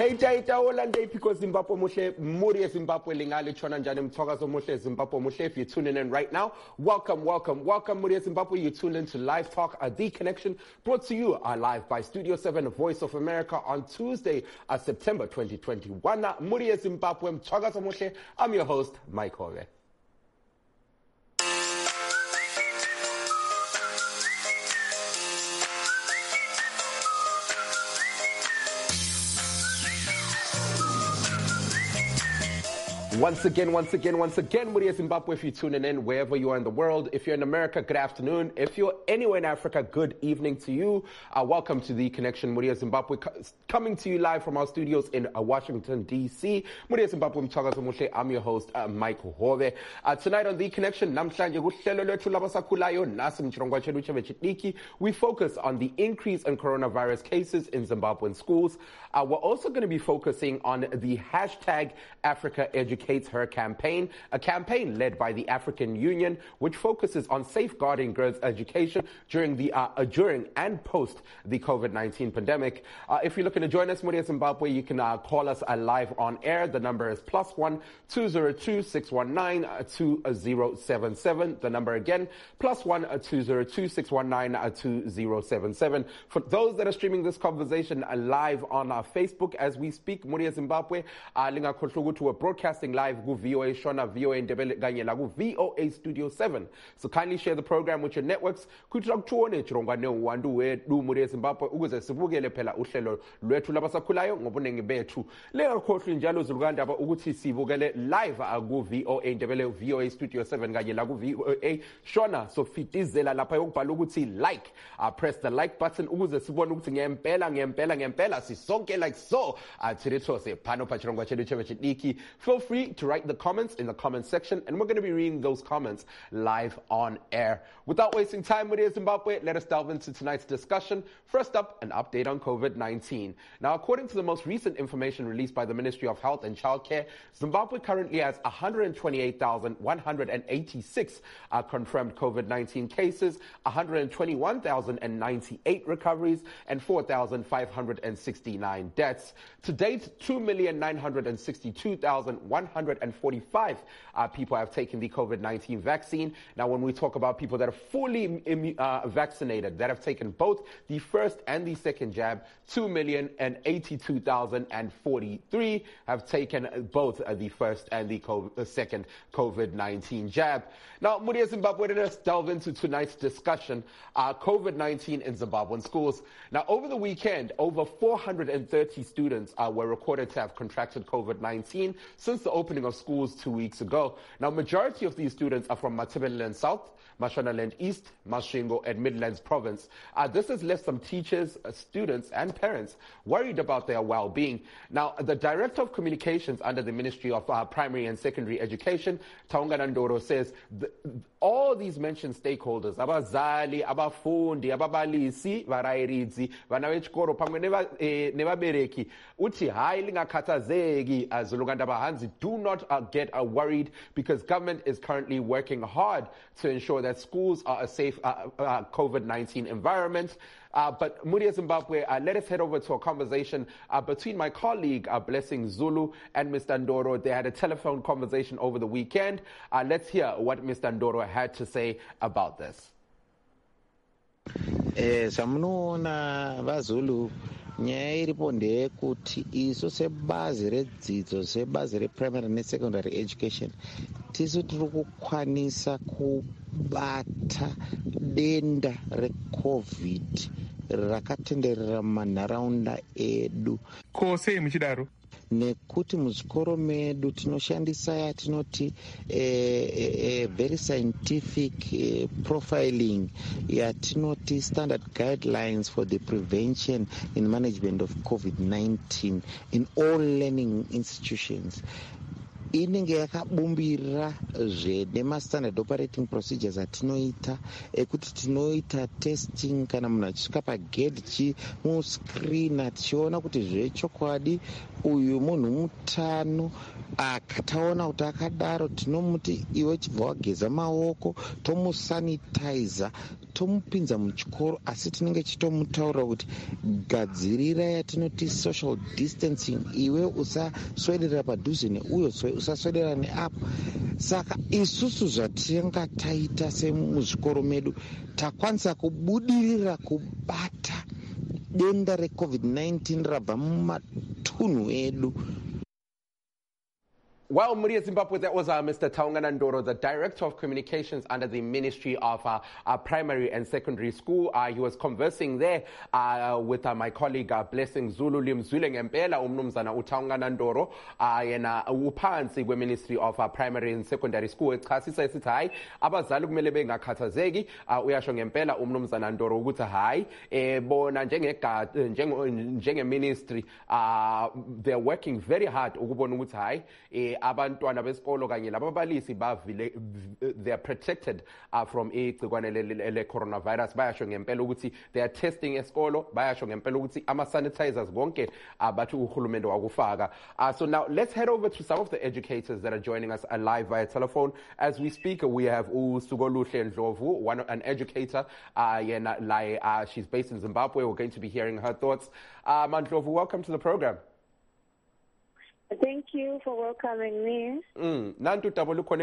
Hey Taita Olande because Zimbabwe Mushe Muri Zimbabwe Lingali Chona Njani Mtogazo Mushe Zimbabwe Mushe. If you're tuning in right now, welcome Muri Zimbabwe. You tuned in to Live Talk, The Connection, brought to you live by Studio 7, Voice of America on Tuesday, September 2021. Muri Zimbabwe Mtogazo Mushe. I'm your host, Mike Hove. Once again, Muri Zimbabwe, if you're tuning in wherever you are in the world. If you're in America, good afternoon. If you're anywhere in Africa, good evening to you. Welcome to The Connection, Muri Zimbabwe, coming to you live from our studios in Washington, D.C. Muri Zimbabwe, I'm your host, Mike Hove. Tonight on The Connection, we focus on the increase in coronavirus cases in Zimbabwean schools. We're also going to be focusing on the hashtag Africa Educates Her campaign, a campaign led by the African Union, which focuses on safeguarding girls' education during and post the COVID-19 pandemic. If you're looking to join us, Muri Zimbabwe, you can call us live on air. The number is +1 202 619 2077. The number again, +1 202 619 2077. For those that are streaming this conversation live on our Facebook as we speak, Muri Zimbabwe, we're broadcasting live with VOA Shona, VOA Ndebele Ganye la VOA Studio 7. So kindly share the program with your networks. Kutra tuone chirongwane uwandu wedu Muri Zimbabwe ukuze sibukele phela uhlelo lwethu labasakhulayo ngobunengi bethu. Leka khohlwe njalo zuluganda ukuthi sibukele live ku VOA Ndebele VOA Studio 7 kanye la ku VOA Shona. So fitizela lapha yokubhala ukuthi like. Press the like button ukuze sibone ukuthi ngempela sisonke like so. Tirithose pano pa chirongwa chedu chebechidiki. Feel free to write the comments in the comment section, and we're going to be reading those comments live on air. Without wasting time, Muri Zimbabwe, let us delve into tonight's discussion. First up, an update on COVID-19. Now, according to the most recent information released by the Ministry of Health and Childcare, Zimbabwe currently has 128,186 confirmed COVID-19 cases, 121,098 recoveries, and 4,569 deaths. To date, 2,962,145 people have taken the COVID-19 vaccine. Now, when we talk about people that are fully vaccinated, that have taken both the first and the second jab, 2,082,043 have taken both the first and the second COVID-19 jab. Now, Muri Zimbabwe, let's delve into tonight's discussion, COVID-19 in Zimbabwean schools. Now, over the weekend, over 430 students were recorded to have contracted COVID-19 since the opening of schools 2 weeks ago. Now, majority of these students are from Matabeleland South, Mashonaland East, Masvingo, and Midlands Province. This has left some teachers, students, and parents worried about their well-being. Now, the Director of Communications under the Ministry of Primary and Secondary Education, Taunga Ndoro, says all these mentioned stakeholders, abazali, abafundi, ababalisi, varairidzi, vana vechikoro, pamwe nevabereki, uti hai lingakhathazeki azuluganda bahanzi, do not get worried because government is currently working hard to ensure that schools are a safe COVID-19 environment. But Muri Zimbabwe, let us head over to a conversation between my colleague, Blessing Zulu, and Mr. Ndoro. They had a telephone conversation over the weekend. Let's hear what Mr. Ndoro had to say about this. Samunoona vaZulu nyaya iripo ndeyekuti isu sebazi redzidzo sebazi reprimary nesecondary education tisu tiri kukwanisa kubata denda recovid rakatenderera mumanharaunda edu. Ko sei muchidaro? Nekuti muzvikoro medu tinoshandisa yatinoti very scientific profiling yatinoti standard guidelines for the prevention and management of COVID-19 in all learning institutions. Inenge yakabumbira nemastandard operating procedures atinoita ekuti tinoita testing kana munhu achisvika pagedhi chimuscreena tichiona kuti zvechokwadi uyu munhu mutano taona kuti akadaro tinomuti iwe chibva wageza maoko tomusanitizer hatomupinza muchikoro asi tinenge chitomutaurira kuti gadzirira yatinoti social distancing, iwe usaswedera padhuze neuyo, usaswedera neapo. Saka isusu zvatinga taita semuzvikoro medu takwanisa kubudirira kubata denda reCOVID-19 rabva mumatunhu edu. Well, Muri Zimbabwe, that was Mr. Taungana Ndoro, the Director of Communications under the Ministry of Primary and Secondary School. He was conversing there with my colleague Blessing Zulu Limzwile Ngempela, umnumzana uTaungana Ndoro, yena uphansi kwe-Ministry of Primary and Secondary School. Echasisa esithi hayi abazali kumele bengakhathazeki, uyasho ngempela umnumzana Ndoro ukuthi hayi bona njenge-ministry they're working very hard ukubona ukuthi hayi abantwana besikolo kanye lababalisi bavile they are protected from igcikwane le coronavirus. Bayasho ngempela ukuthi they are testing esikolo, bayasho ngempela ukuthi ama sanitizers konke bathi uhulumende wakufaka. So now let's head over to some of the educators that are joining us live via telephone as we speak. We have Sugoluhle Ndlovu, an educator, she's based in Zimbabwe. We're going to be hearing her thoughts. Mandlovu, welcome to the program. Thank you for welcoming me. We're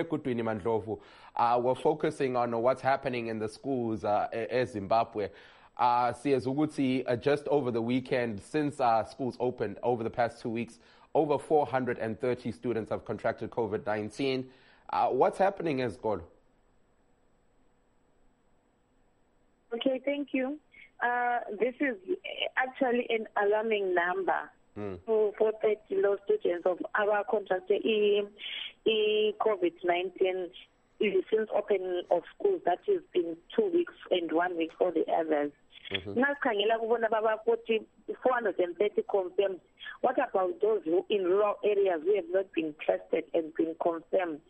focusing on what's happening in the schools in Zimbabwe. Just over the weekend, since schools opened over the past 2 weeks, over 430 students have contracted COVID-19. What's happening in school? Okay, thank you. This is actually an alarming number. For 30 law students of our contracted COVID-19 since opening of schools. That has been 2 weeks and 1 week for the others. Now, 430 confirmed. What about those who in rural areas who have not been tested and been confirmed?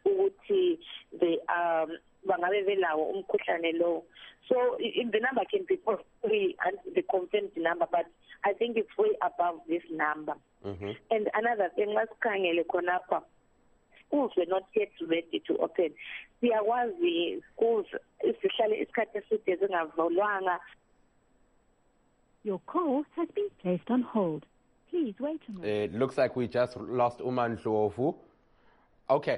So in the number can be possibly the confirmed number, but I think it's way above this number. And another thing, schools were not yet ready to open. There was the schools, especially Your call has been placed on hold. Please wait a moment. It looks like we just lost Ndlovu. Okay.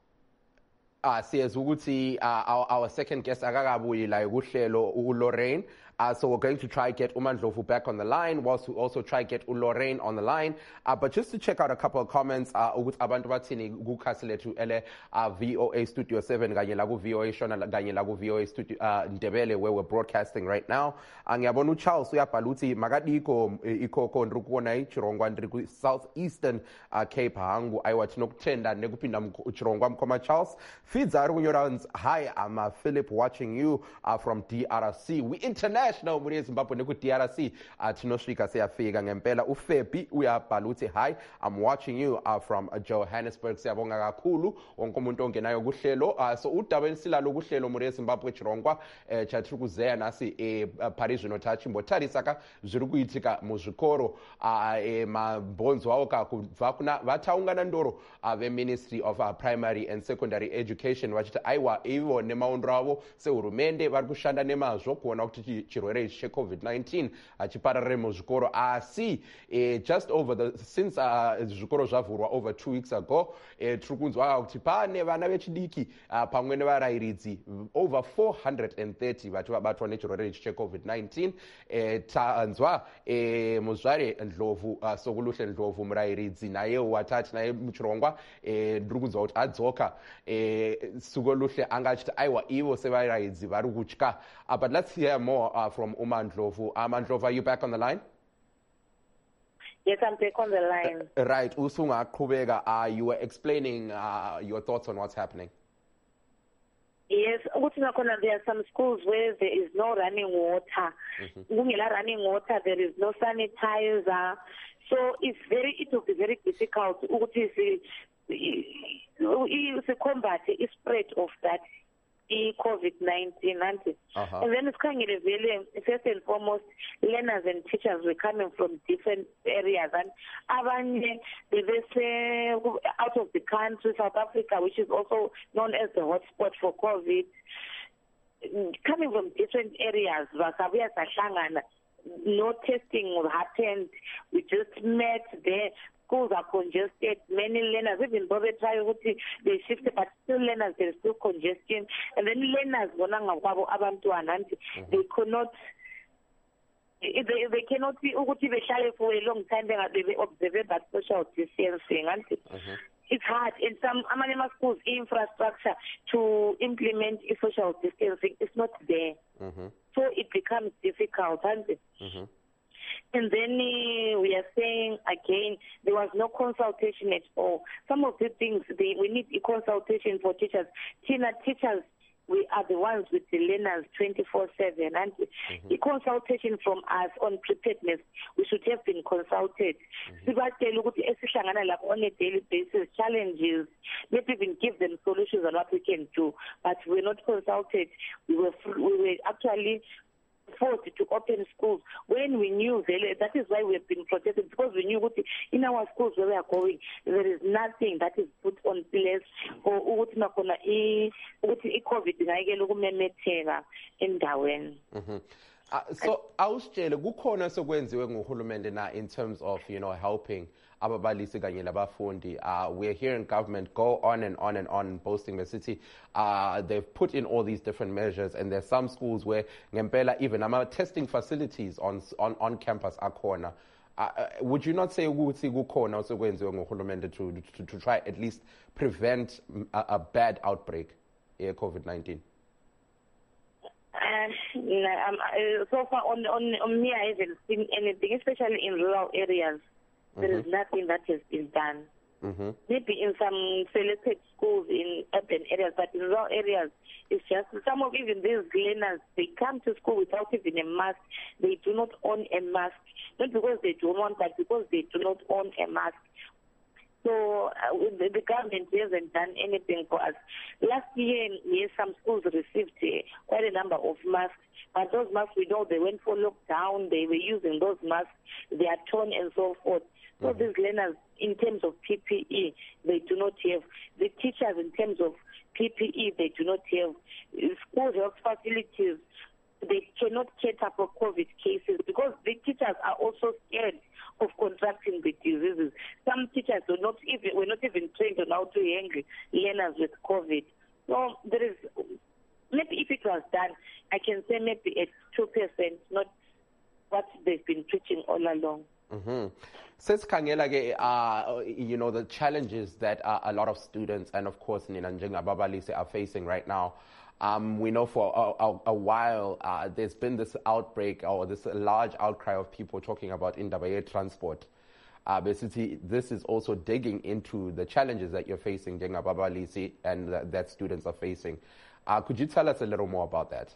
Our second guest akakabuyi la uhlelo uLorraine. So we're going to try get Ndlovu back on the line, whilst we also try get Lorraine on the line. But just to check out a couple of comments, abantu bathini kukhasi lethu ele VOA Studio 7 kanye la ku VOA Shona kanye la ku VOA Studio Ndebele, where we're broadcasting right now. Ngiyabona uCharles uyabhala uthi makadiko ikoko ndri kuona ichirongwa ndri ku Southeastern Cape hangu ayiwathi nokuthenda nekuphinda uchirongwa mkhoma Charles. Feeds ari kunyora, hi, I'm Philip watching you from DRC. We international muri eZimbabwe neku DRC tinosvika siyafika ngempela. Ufebi uyabhala uthi hi, I'm watching you from Johannesburg. Siyabonga kakhulu wonke umuntu ongenayo kuhlelo. So udaba ensilalo kuhlelo muri eZimbabwe chirongwa chatiri kuzeya nasi Paris notachi mbotarisaka zviri kuitika muzvikoro mabhonzo awo kakubva kuna vataungana ndoro veMinistry of Primary and Secondary Education vachiti aiwa ivo nemaondro avo sehurumende vari kushanda nemazvo kuona kuti chirwere ichi cheCOVID-19 chipararire muzvikoro. Asi just over since zvikoro zvavhurwa over 2 weeks ago, tiri kunzwa kuti pane vana vechidiki pamwe nevarairidzi over 430 vati vabatwa nechirwere ichi cheCOVID-19. Tanzwa muzvare Ndlovu, Sogoluhle Ndlovu murairidzi naye watati naye muchirongwa ndiri kunzwa kuti adzoka. Sogoluhle angachiti aiwa ivo sevarairidzi vari kutya. But let's hear more from Ndlovu. Ndlovu, are you back on the line? Yes, I'm back on the line. Right. Usunga Kubega, you were explaining your thoughts on what's happening. Yes, there are some schools where there is no running water. Running water, there is no sanitizer. So it will be very difficult to combat the spread of that COVID-19. And then it's kind of really, first and foremost, learners and teachers were coming from different areas. And they say out of the country, South Africa, which is also known as the hotspot for COVID. coming from different areas, no testing happened. We just met there. Schools are congested. Many learners, even though they try to they shift, but still learners, there's still congestion. And then learners, they cannot. They cannot be for a long time. They observe that social distancing. It's hard in some Amanema schools. Infrastructure to implement social distancing is not there, so it becomes difficult. And then we are saying again, there was no consultation at all. Some of the things we need a consultation for teachers. Teachers, we are the ones with the learners 24/7, and the consultation from us on preparedness, we should have been consulted. On a daily basis, challenges, maybe even give them solutions on what we can do, but we're not consulted. We were actually forced to open schools when we knew that is why we have been protesting, because we knew in our schools where we are going, there is nothing that is put on place for COVID endaweni. So awusitshele kukhona sekwenziwe nguhulumende na in terms of helping ababalisi kanye labafundi. We're hearing government go on and on and on boasting the city. They've put in all these different measures, and there's some schools where ngempela even testing facilities on campus akhona. Would you not say ukuthi kukhona sekwenziwe nguhulumende to try at least prevent a bad outbreak of COVID-19? So far on me, I haven't seen anything, especially in rural areas. There is nothing that has been done. Maybe in some selected schools in urban areas, but in rural areas, it's just some of even these learners, they come to school without even a mask. They do not own a mask, not because they don't want, but because they do not own a mask. So the government hasn't done anything for us. Last year, yes, some schools received quite a number of masks, but those masks, we know they went for lockdown, they were using those masks, they are torn and so forth. So these learners, in terms of PPE, they do not have. The teachers, in terms of PPE, they do not have. School health facilities, they cannot cater for COVID cases because the teachers are also scared of contracting the diseases. Some teachers were not even trained on how to handle learners with COVID. So there is, maybe if it was done, I can say maybe at 2%, not what they've been preaching all along. Says Kangela, the challenges that a lot of students and of course Ninanjinga Babalise are facing right now. We know for a while there's been this outbreak or this large outcry of people talking about Indabaye transport. Basically, this is also digging into the challenges that you're facing, Jenga Babalise, and that students are facing. Could you tell us a little more about that?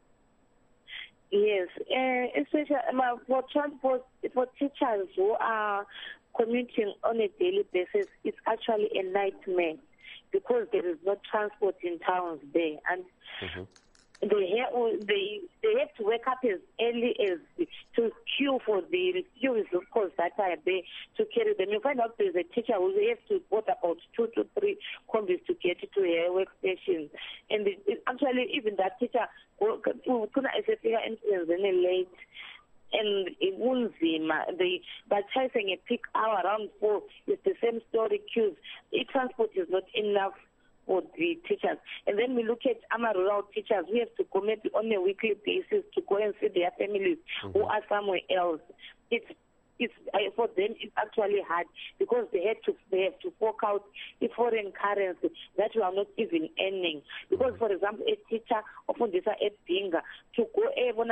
Yes, especially for transport, for teachers who are commuting on a daily basis, it's actually a nightmare because there is no transport in towns there, and they have to wake up as early as to queue for the refuse, of course, that are there to carry them. You find out there's a teacher who has to put about 2 to 3 combis to get to her workstation, and actually even that teacher couldn't influence any late. And in Unzima, by chasing a peak hour around 4, it's the same story queues. The transport is not enough for the teachers. And then we look at our rural teachers. We have to commit on a weekly basis to go and see their families who are somewhere else. For them, it's actually hard because they have to fork out the foreign currency that we are not even earning. Because, for example, a teacher often this at Binga to go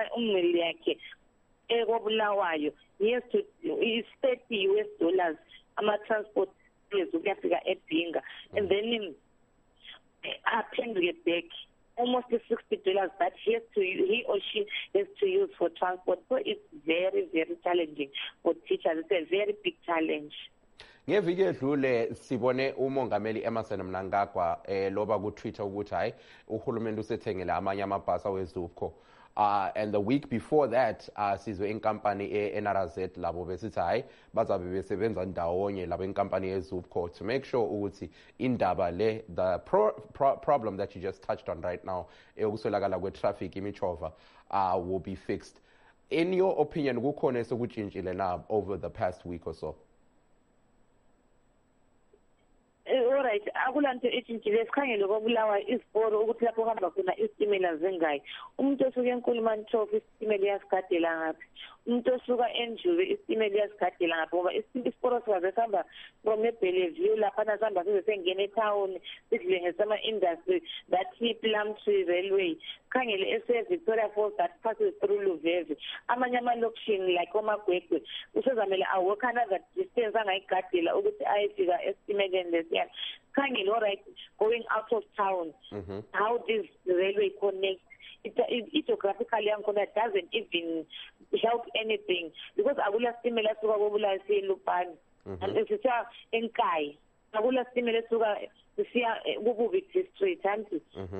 he has to it's $30. I'm transport is at Binga, and then I can get back almost $60 that he or she has to use for transport. So it's very, very challenging for teachers. It's a very big challenge. Ngeviki edlule sibone umongameli Emmerson Mnangagwa loba ku Twitter ukuthi hayi uhulumende usethengele amanye amabhasi awezupco. And the week before that, sizwe inkampani eNRZ labo besithi hayi bazabe besebenza ndawonye labo inkampani eZupco to make sure ukuthi indaba le the problem that you just touched on right now eyokuswelakala kwe-traffic imichova will be fixed. In your opinion, kukhona esokutshintshile na over the past week or so? Alright, akulanto etshintshile sikhangele kwabulawa isiporo ukuthi lapho hamba khona isitimela zingayi. Umuntu osuka eNkulumane isitimela yasigadela ngaphi? Umuntu osuka eNjuve isitimela yasigadela ngaphi? Ngoba isiporo sizabe sihamba from eBellevue lapha sihamba size sengena etown sidle ngesama industry that Plumtree Railway. Khangele Victoria Falls that passes through Luveve. Amanye amalokishini like oMagwegwe usezamele awalk another distance angayigadela ukuthi ayefika esitimeleni lesiyana. Khangele alright going out of town. How this railway connects geographically yakhona doesn't even help anything because akula stimela suka kobula siLupane and sisiya eNkayi akula stimela suka sisiya kububi district anti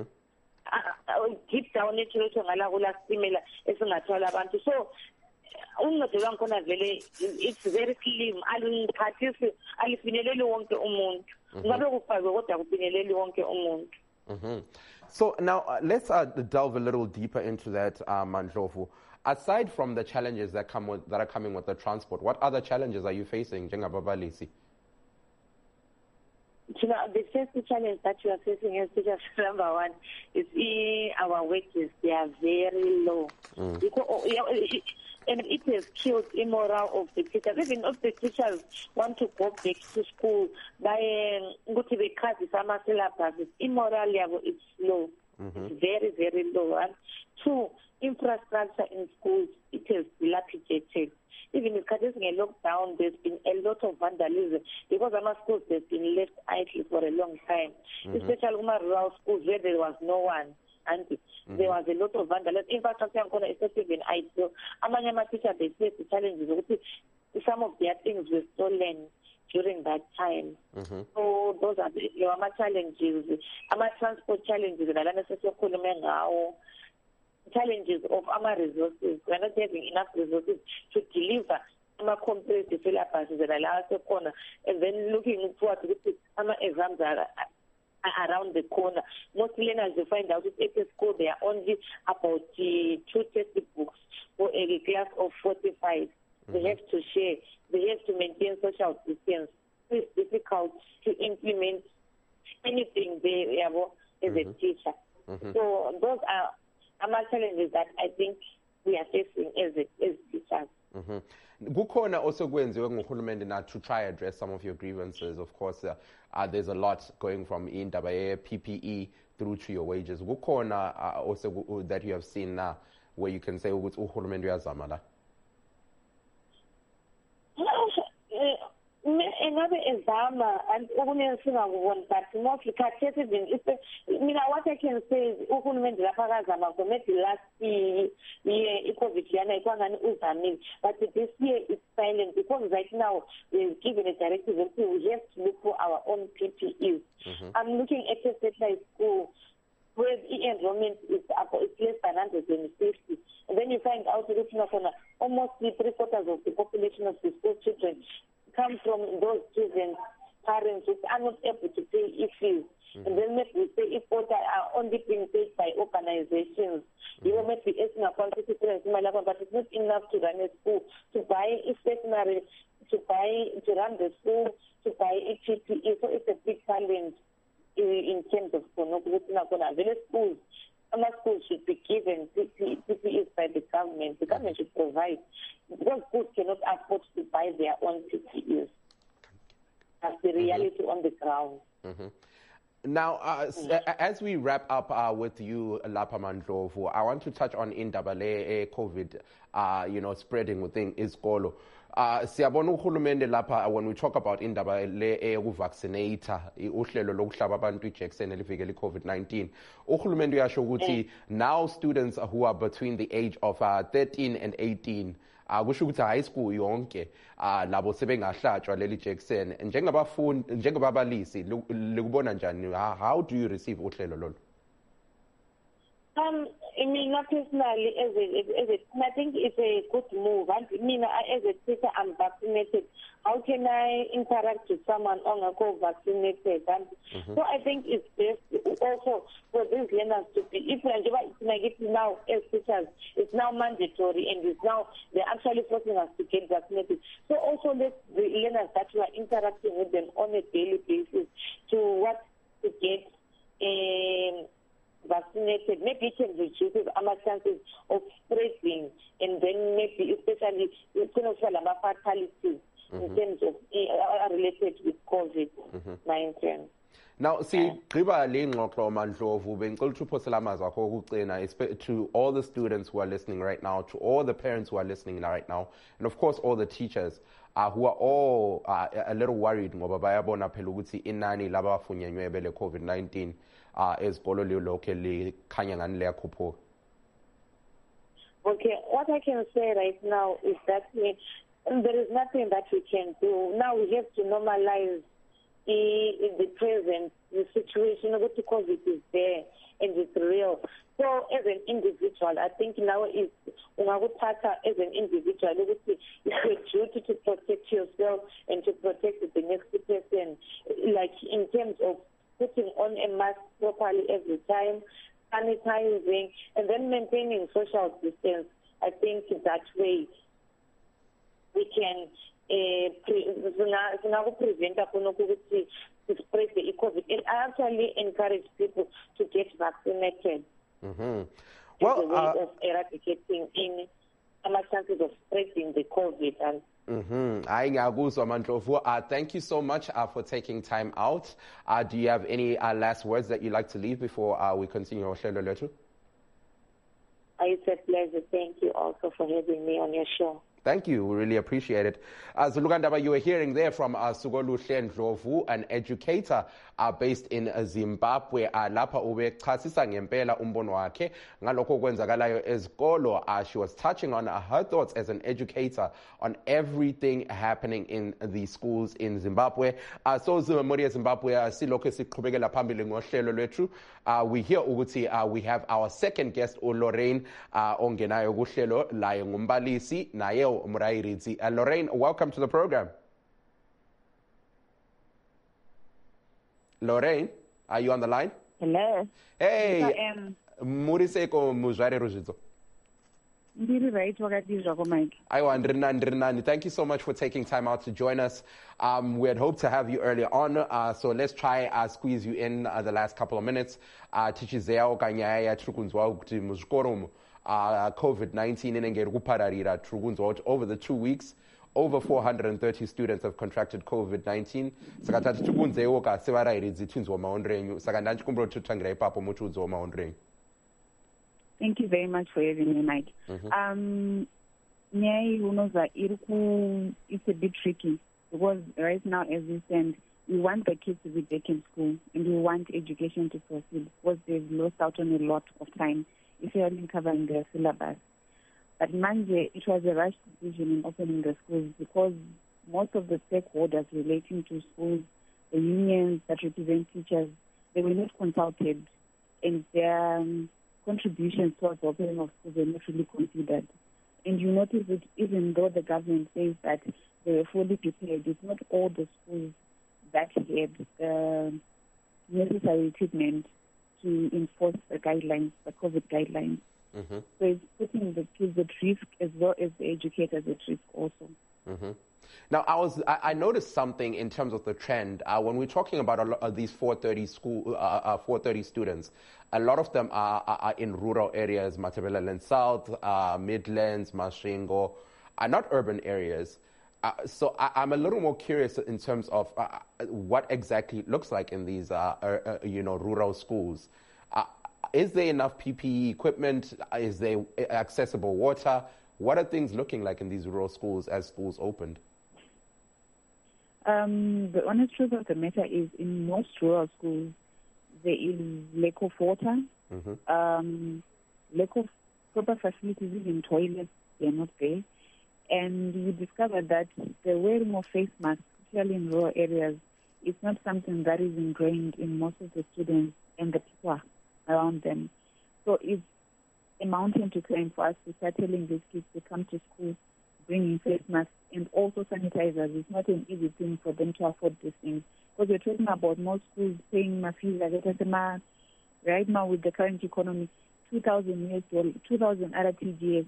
deep down eTshilo ngala kula stimela esingathwala abantu so uncedo lwakhona vele it's very slim aliphathisi alifinyeleli wonke umuntu ngabe kufakwe kodwa kufinyeleli wonke umuntu. So now let's delve a little deeper into that, Mandlovu. Aside from the challenges that are coming with the transport, what other challenges are you facing, njengababalisi? The first challenge that you are facing as teachers, number one, is our wages. They are very low. And it has killed the morale of the teachers. Even if the teachers want to go back to school, go to the class, summer syllabus, the morale level is low. It's very, very low. And two, infrastructure in schools, it has dilapidated. Even in countries in lockdown, there's been a lot of vandalism because our schools have been left idle for a long time, especially rural schools where there was no one. And there was a lot of vandalism. Infrastructure is not even ideal. Among my teachers, they face the challenges. Some of their things were stolen during that time. So those are the challenges. Our transport challenges, challenges of our resources. We're not having enough resources to deliver our comparative syllabuses and allow us to corner. And then looking forward to our exams are around the corner. Most learners will find out that at school there are only about 2 textbooks for a class of 45. They have to share. They have to maintain social distance. It's difficult to implement anything there as a teacher. So those are our challenges that I think we are facing as teachers. Kukhona also kwenziwe nguhulumende na to try address some of your grievances. Of course, there's a lot going from indaba PPE through to your wages. Kukhona also that you have seen now where you can say ukuthi uhulumende uyazama la. Another example, and but mostly what I can say is maybe last year COVID but this year it's silent because right now we're given a directive that we have to look for our own PPEs. I'm looking at a satellite school where the enrollment is less than 150. And then you find out that almost 3/4 of the population of the school children come from those children's parents who are not able to pay fees. And then maybe we say if water are only being paid by organizations, you will maybe asking a quantity but it's not enough to run a school, to buy a stationery, to run the school, to buy a PPE. So it's a big challenge in terms of schools. Our schools should be given PPEs by the government. The government should provide. Because schools cannot afford to buy their own PPEs. That's the reality on the ground. Now, as we wrap up with you, Lapha Mandlovu, I want to touch on indaba le COVID, spreading within isikolo. Siyabona uhulumende lapha when we talk about indaba le eyokuvaccinate uhlelo lokuhlaba abantu ijekiseni elivikela iCovid-19 uhulumende uyasho ukuthi now students who are between the age of 13 and 18 kusho ukuthi high school yonke labo sebengahlatshwa leli jekiseni njengabafundi njengababalisi likubona njani how do you receive uhlelo lolo? I mean, not personally, I think it's a good move. I mean, as a teacher, I'm vaccinated. How can I interact with someone vaccinated? So I think it's best also for these learners to be, if it's now as teachers, it's now mandatory and it's now, they're actually forcing us to get vaccinated. So also let the learners that we are interacting with them on a daily basis to get vaccinated, maybe it can reduce our chances of spreading, and then maybe especially fatalities in terms of related with COVID-19. Now, see, to all the students who are listening right now, to all the parents who are listening right now, and of course all the teachers who are all a little worried ngoba bayabona phela ukuthi inani labafunyenwe bele COVID-19 ezikolo locally khanya ngani liyakhuphuka. Okay, what I can say right now is that there is nothing that we can do. Now we have to normalize in the present, the situation of the COVID is there and it's real. So as an individual, I think now is as an individual, it's your duty to protect yourself and to protect the next person, like in terms of putting on a mask properly every time, sanitizing, and then maintaining social distance. I think that way we can prevent to spread the COVID. And I actually encourage people to get vaccinated. Well, as a way of eradicating any chances of spreading the COVID. Thank you so much for taking time out. Do you have any last words that you'd like to leave before we continue our show? It's a pleasure. Thank you also for having me on your show. Thank you. We really appreciate it. Zulukandaba, you were hearing there from Sugoluhle Ndlovu, an educator based in Zimbabwe. Lapha ubechasisa ngempela umbono wakhe ngalokho kwenzakalayo ezikolo. She was touching on her thoughts as an educator on everything happening in the schools in Zimbabwe. So Zimbabwe silokho siqhubekela phambili ngohlelo lwethu. We hear ukuthi we have our second guest, Lorraine ongenayo kuhlelo laye ngumbalisi naye Lorraine, welcome to the program. Lorraine, are you on the line? Hello. Hey. Yes, I am. Muriseko muzvare ruzvidzo. Thank you so much for taking time out to join us. We had hoped to have you earlier on, so let's try squeeze you in the last couple of minutes. Tichizea okanyaya trukunzwa kuti muzvikoro COVID-19 inenge kupararira trukunzwa kuti over the 2 weeks over 430 students have contracted COVID-19. Saka tati tukunzewo ka sevarairidzi twinzwa maonrenyu. Saka ndanchikumbura tutangira ipapo mutudzwa maonrenyu. Thank you very much for having me, Mike. It's a bit tricky because right now, as we stand, we want the kids to be back in school and we want education to proceed because they've lost out on a lot of time if they haven't covered their syllabus. But Manje, it was a rash decision in opening the schools because most of the stakeholders relating to schools, the unions that represent teachers, they were not consulted and their contributions towards the opening of schools were not really considered. And you notice that even though the government says that they were fully prepared, it's not all the schools that had the necessary equipment to enforce the guidelines, the COVID guidelines. So it's putting the kids at risk as well as the educators at risk also. Now, I noticed something in terms of the trend. When we're talking about these 430 students, a lot of them are in rural areas, Matabeleland South, Midlands, Masvingo, not urban areas. So I'm a little more curious in terms of what exactly it looks like in these, rural schools. Is there enough PPE equipment? Is there accessible water? What are things looking like in these rural schools as schools opened? The honest truth of the matter is in most rural schools, there is lack of water, lack of proper facilities, even toilets, they're not there. And we discovered that the wearing of face masks, especially in rural areas, is not something that is ingrained in most of the students and the people around them. So it's a mountain to climb for us to start telling these kids to come to school, bringing face masks and also sanitizers. It's not an easy thing for them to afford these things. Because we're talking about most schools paying my fees right now with the current economy, 2,000 RTGS,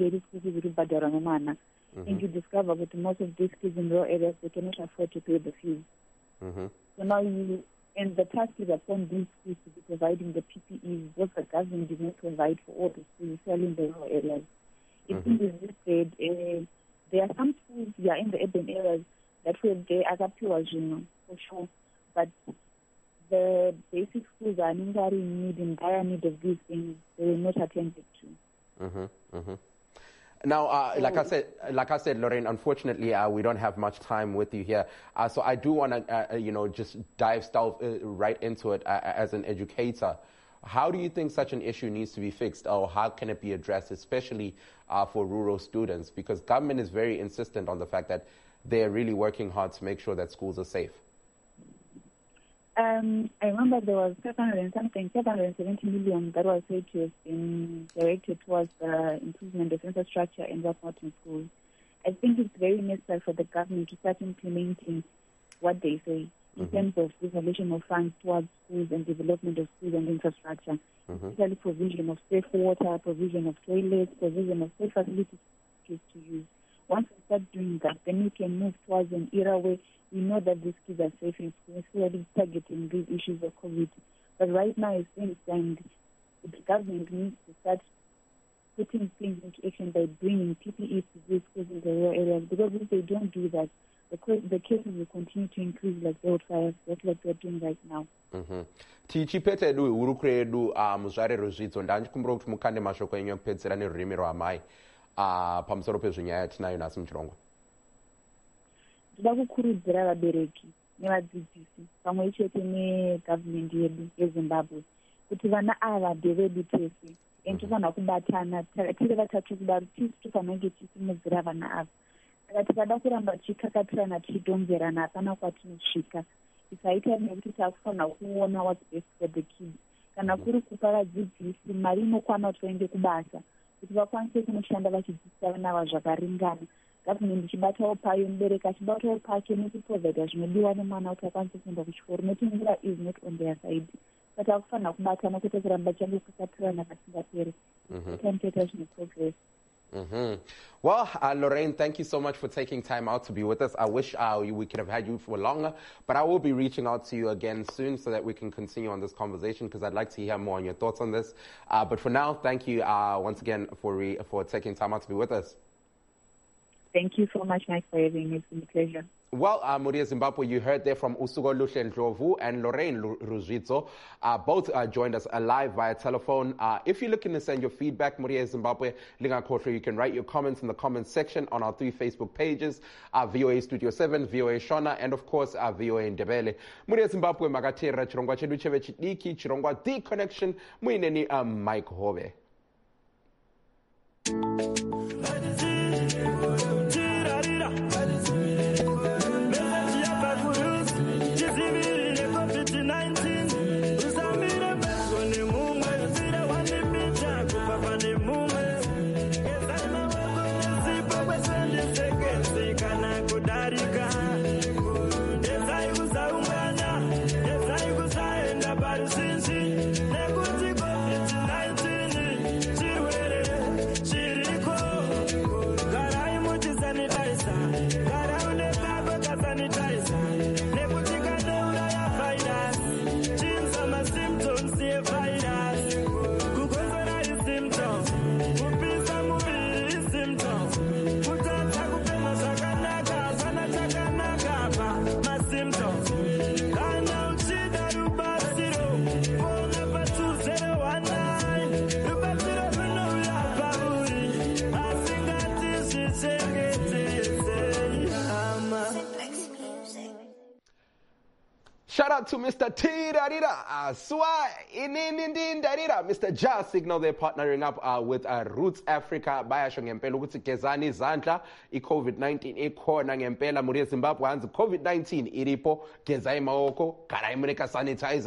and you discover that most of these kids in rural areas, they cannot afford to pay the fees. Mm-hmm. So now and the task is upon these schools to be providing the PPEs, what the government did not provide for all the schools, especially in the rural areas. It is there are some schools in the urban areas that will they are for sure, but the basic schools are in dire need of these things. They will not attend it to. Mm-hmm. Mm-hmm. Now, like I said, Lorraine, unfortunately, we don't have much time with you here. So I do want to, just dive right into it as an educator. How do you think such an issue needs to be fixed, or how can it be addressed, especially for rural students? Because government is very insistent on the fact that they're really working hard to make sure that schools are safe. I remember there was 770 million that was said to have been directed towards the improvement of infrastructure and whatnot in schools. I think it's very necessary for the government to start implementing what they say in terms of resolution of funds towards schools and development of schools and infrastructure, especially provision of safe water, provision of toilets, provision of safe facilities to use. Once we start doing that, then we can move towards an era where we know that these kids are safe in school, especially targeting these issues of COVID. But right now, it seems that the government needs to start putting things into action by bringing PPEs to these schools in the rural areas, because if they don't do that, the cases will continue to increase like wildfires, just like they're doing right now. Tichipete edu hurukuru edu muzvare Ruzvidzo ndanchikumbira kuti mukande mashoko enyu ekupedzisira nerurimi rwamai pamusoro pezvenyaya yatinayo nhasi muchirongwa. Toda kukurudzira vabereki nevadzidzisi pamwe chete negavhmendi yedu yeZimbabwe kuti vana ava ndevedu tese and tofanira kubatana tiri vatatu kudaro tisi tofanira kunge tichisimudzira vana ava. Saka tikada kuramba tichikakatirana tichidonzerana hapana kwatinosvika. Tisaita nekuti takufanira kuona what's best for the kids. Kana kuri kupa vadzidzisi mari inokwana kuti vaende kubasa kuti vakwanise kunoshanda vachidzidzisa vana ava zvakaringana. Government ichibatawo payo, mubereki achibatawo pake nekuprovida zvinodiwa nemwana kuti akwanise kuenda kuchikoro, nekuti njira is not on their side. But akufanira kubatana kwete kuramba changu kakatirana kasingaperi. Tichaita zvine progress. Well, Lorraine, thank you so much for taking time out to be with us. I wish we could have had you for longer, but I will be reaching out to you again soon so that we can continue on this conversation, because I'd like to hear more on your thoughts on this. But for now, thank you once again for taking time out to be with us. Thank you so much, Mike, for having me. It's been a pleasure. Well, Muria Zimbabwe, you heard there from Usugo Luhle-Ndlovu and Lorraine Ruzvidzo. Both joined us live via telephone. If you're looking to send your feedback, Muria Zimbabwe, you can write your comments in the comments section on our 3 Facebook pages, VOA Studio 7, VOA Shona, and of course, VOA Ndebele. Muria Zimbabwe, Magatera, Chirongwa Chedu Cheve Chidiki, Chirongwa The Connection, Muineni Mike Hove. Shout out to Mr. T Darira, Swa Inindin Darira, Mr. Jazz Signal. They're partnering up with Roots Africa. Bayasho ngempela ukuthi gezani izandla i-COVID-19 ikhona ngempela. Muria Zimbabwe hanzi COVID-19 iripo, gezai maoko, karayi muneka sanitizer.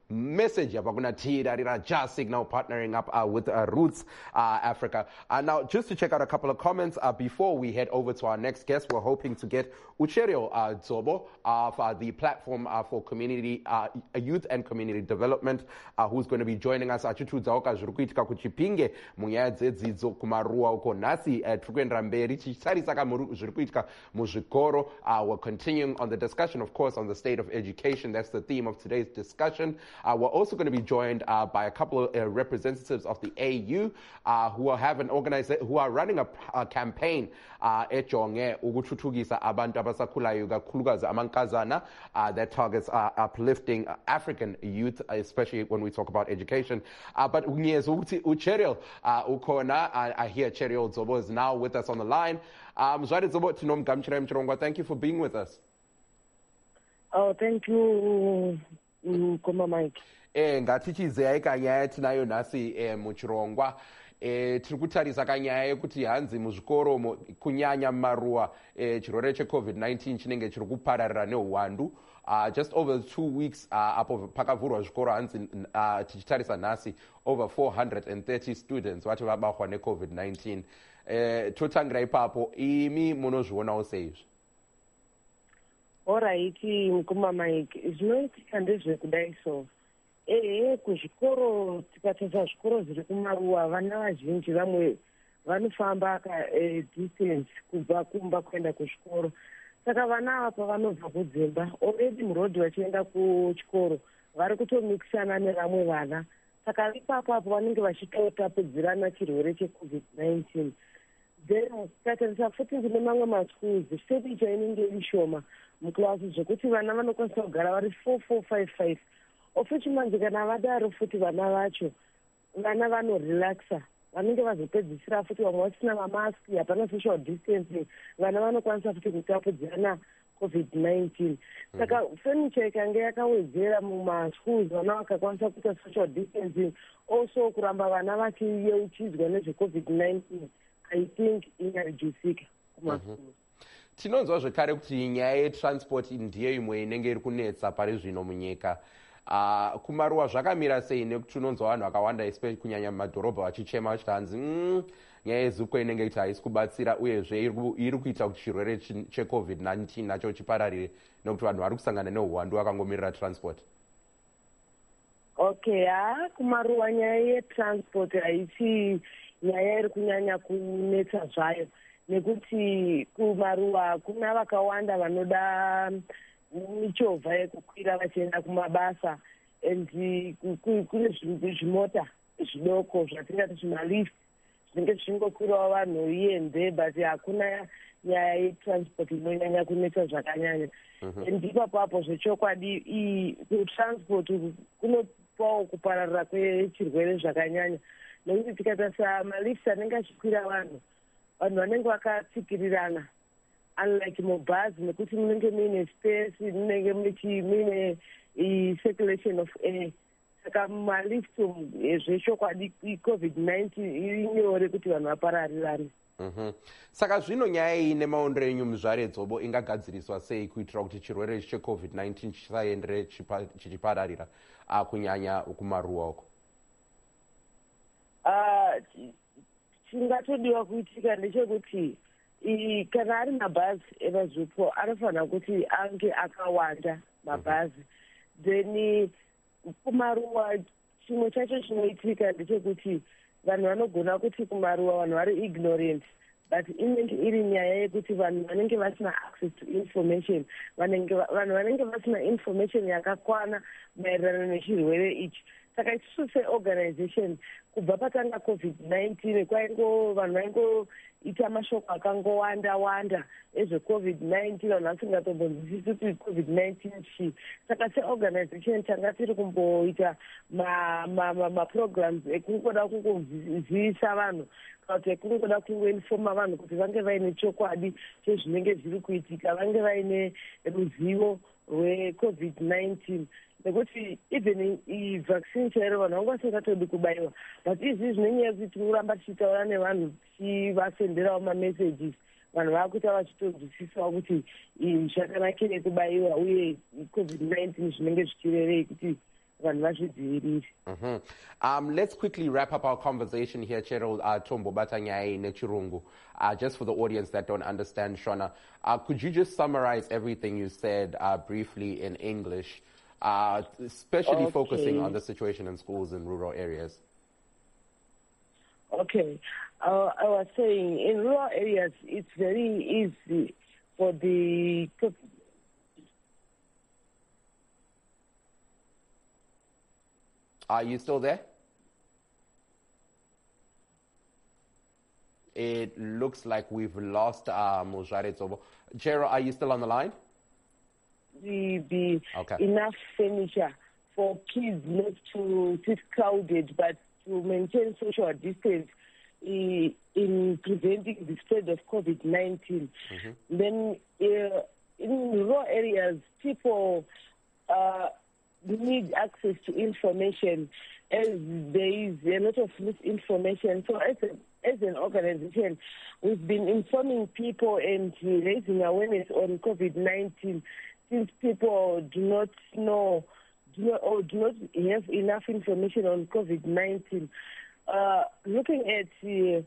message abakuna Tirarira Jazz Signal partnering up with Roots Africa. Now, just to check out a couple of comments before we head over to our next guest, we're hoping to get Ucherio Dzobo of the platform for community youth and community development, who's going to be joining us. Achitudzaoka zvirikuitika kuchipinge munyaya dzedzidzo kumaruwa uko nhasi tikuenda mberi tichitarisa zvirikuitika muzvikoro. We're continuing on the discussion, of course, on the state of education. That's the theme of today's discussion. We're also going to be joined by a couple of representatives of the AU who are running a campaign ejonge ukuthuthukisa abantu abasakhulayo kakhulukazi amankazana that targets uplifting African youth, especially when we talk about education. But Cheryl ukona, I hear Cheryl Dzobo is now with us on the line. Mzwari Dzobo tinomgamchira mchirongwa, thank you for being with us. Oh, thank you, Koma Mike. Ngatichizei kanyaya tinayo nhasi muchirongwa. Tiri kutarisa kanyaya yekuti hanzi muzvikoro kunyanya maruwa chirwere cheCovid-19 chinenge chiri kupararira neuwandu. Just over 2 weeks apo pakavhurwa zvikoro hanzi tichitarisa nhasi over 430 students vati vabatwa neCovid-19. Totangira ipapo, imi munozvionawo seizvi? Alright, Mukoma Mike, zvinoitika ndezvekudai so. Kuzvikoro tikatasa zvikoro zviri kumaruwa vana vazhinji vamwe vanofamba distance kubva kumba kuenda kuzvikoro. Saka vana ava pavanobva kudzimba already murodhi vachienda kuchikoro vari kutomikisana nevamwe vana. Saka ipapo vanenge vachitotapudzirana chirwere cheCovid-19. Then tikatarisa futi ndine mamwe maschools furniture inenge iri shoma muklasi zvekuti vana vanokwanisa kugara vari 4455. Ofuchi manje kana vadaro futi vana vacho vana vanorelaxa, vanenge vazopedzisira futi vamwe vasina mamaski, hapana social distancing, vana vanokwanisa futi kutapudzirana COVID-19. Saka furniture ikange yakawedzera mumaschools vana vakakwanisa kuita social distancing, also kuramba vana vachiyeuchidzwa nezveCovid-19, I think ingareducika kumaschools. Tinonzwa zvekare kuti nyaya yetransport ndiyo imwe inenge iri kunetsa pari zvino munyika. Kumaruwa zvakamira sei nekuti unonzwa vanhu vakawanda especially kunyanya mumadhorobha vachichema vachiti hanzi nyaya yezukwa inenge kuti haisi kubatsira uyezve iri kuita kuti chirwere cheCovid-19 nacho chipararire nekuti vanhu vari kusangana neuwandu vakangomirira transport. Okay, kumaruwa nyaya yetransport haisi nyaya iri kunyanya kunetsa zvayo nekuti kumaruwa kuna vakawanda vanoda michovha yekukwira vachienda kumabasa, and kune zvimota zvidoko zvatingati zvimalift zvinenge zvichingokwirawo vanhu iyende, but hakuna nyaya yetransport inonyanya kunetsa zvakanyanya. And ipapo zvechokwadi kutransport kunopawo kupararira kwechirwere zvakanyanya, nekuti tikatarisa malift anenge achikwira vanhu vanenge vakatsikirirana, unlike mubhazi nekuti munenge muine space, munenge muine circulation of air. Saka malift zvechokwadi COVID-19 iri nyore kuti vanhu vapararirane. Saka zvino nyaya iyi nemaondero enyu Muzvare Dzobo ingagadziriswa sei kuitira kuti chirwere cheCovid-19 chisaendere chichipararira kunyanya kumaruwa uko? Chingatodiwa kuitika ndechekuti kana ari mabhazi evazvipo anofanira kuti ange akawanda mabhazi. Then kumaruwa chimwe chacho chinoitika ndechekuti vanhu vanogona kuti kumaruwa vanhu vari ignorant, but inenge iri nyaya yekuti vanhu vanenge vasina access to information, vanhu vanenge vasina information yakakwana maererano nechirwere ichi. Saka isusu seorganization kubva patanga COVID-19 vanhu vaingoita mashoko akangowanda ezveCovid-19, vanhu vasingatombonzwisisi kuti COVID-19 chii. Saka seorganization tanga tiri kumboita maprograms ekungoda kungozivisa vanhu kana kuti ekungoda kungoinfoma vanhu kuti vange vaine chokwadi chezvinenge zviri kuitika, vange vaine ruzivo rweCovid-19. Nekuti even vaccine chairo vanhu vanga vasingatodi kubaiwa, but izvi zvinenyaya yekuti tiri kuramba tichitaura nevanhu tichivasenderawo mamessages, vanhu vakuita vachitozwisisawo kuti zvakanakire kubaiwa uye COVID-19 zvinenge zvichirevei, kuti vanhu vazvidzivirire. Let's quickly wrap up our conversation here, Cheryl Tombo Batanyai Nechirungu. Just for the audience that don't understand Shona, could you just summarize everything you said briefly in English, especially focusing on the situation in schools in rural areas? Okay. I was saying in rural areas, it's very easy for the... Are you still there? It looks like we've lost Mojare Zobo. Jero, are you still on the line? Enough furniture for kids not to sit crowded, but to maintain social distance in preventing the spread of COVID-19. Then in rural areas, people need access to information, as there is a lot of misinformation. So as an organization, we've been informing people and raising awareness on COVID-19, since people do not know or do not have enough information on COVID-19. Looking at the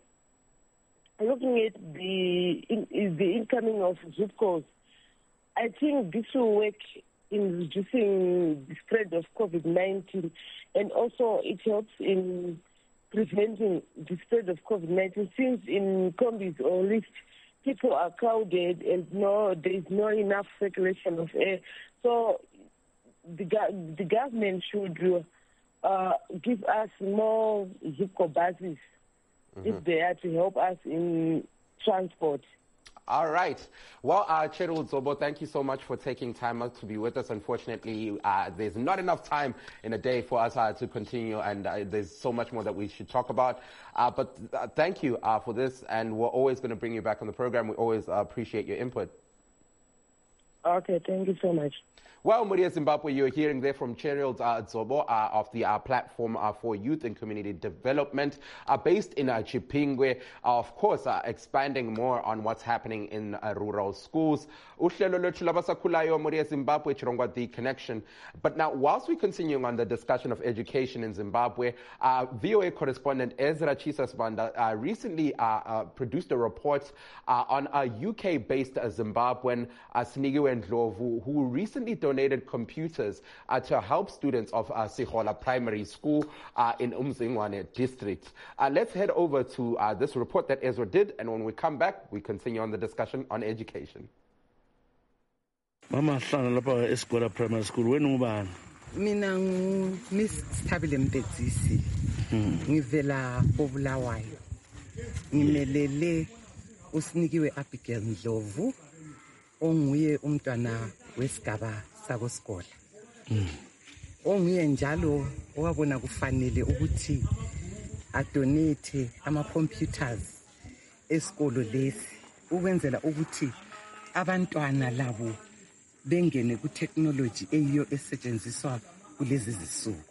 incoming of ZUPCOs, I think this will work in reducing the spread of COVID-19, and also it helps in preventing the spread of COVID-19, since in combis or lifts, people are crowded and there is not enough circulation of air. So the government should give us more ZUPCO buses if they are to help us in transport. All right. Well, Cheryl Zobo, thank you so much for taking time out to be with us. Unfortunately, there's not enough time in a day for us to continue, and there's so much more that we should talk about. But thank you for this, and we're always going to bring you back on the program. We always appreciate your input. Okay, thank you so much. Well, Muria Zimbabwe, you're hearing there from Cheryl Zobo of the Platform for Youth and Community Development, based in Chipingwe, of course, expanding more on what's happening in rural schools. Muria Zimbabwe, Chirongwa The Connection. But now, whilst we continue on the discussion of education in Zimbabwe, VOA correspondent Ezra Chisasbanda recently produced a report on a UK-based Zimbabwean, Sinigiwe Ndlovu, who recently donated computers to help students of Sihola Primary School in Umzingwane district. Let's head over to this report that Ezra did, and when we come back, we continue on the discussion on education. Mama hlala lapha eSihola Primary School, wena ngubani? Mina Miss Thabile Mpetsisi. Ngivela koBulawayo. Ngimelele uSinikiwe Abigail Ndlovu, onguye umntwana wesigaba sakoSikola. Onguye njalo owabona kufanele ukuthi adonate ama-computers esikolo lesi ukwenzela ukuthi abantwana labo bengene ku-technology eyiyo esetshenziswa kulezi zisuku.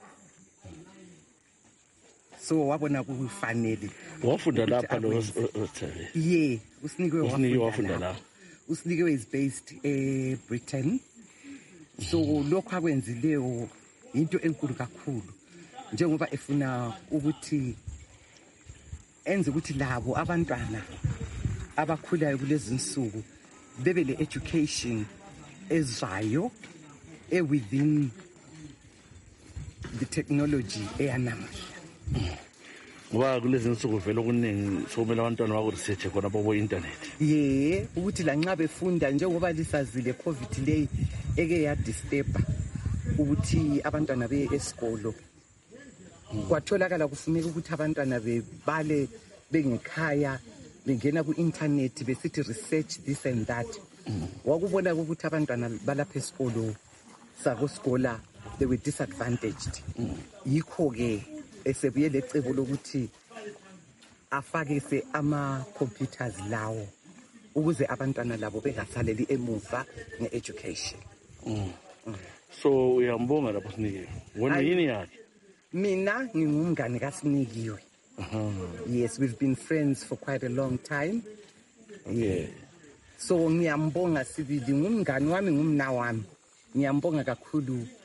So wabona kufanele. Wafunda lapha lo Yeah, uSinikiwe wafunda lapha. uSinikiwe is based Britain. So lokho akwenzileyo into enkulu kakhulu, njengoba efuna ukuthi enze ukuthi labo abantwana abakhulayo kulezi insuku bebe le education ezayo within the technology eyanamhla. Ngoba kulezi insuku vele okuningi sokumele abantwana baku-research khona bobo internet. Ukuthi lanxa befunda njengoba lisazile COVID leyi eke yadisturba ukuthi abantwana beye esikolo, kwatholakala kufuneka ukuthi abantwana bebale bengekhaya bengena ku-internet besithi research this and that. Wakubona ukuthi abantwana balapha esikolo sakoSikola they were disadvantaged. Yikho-ke esebuye lecebo lokuthi afakise ama-computers lawo ukuze abantwana labo bengasaleli emuva nge-education. So uyambonga lapho Sinikiwe. Wena yini yakhe? Mina ngingumngane kaSinikiwe. Yes, we've been friends for quite a long time. Yeah. So ngiyambonga sibili, ngumngane wami ngumna wami. Ngiyambonga kakhulu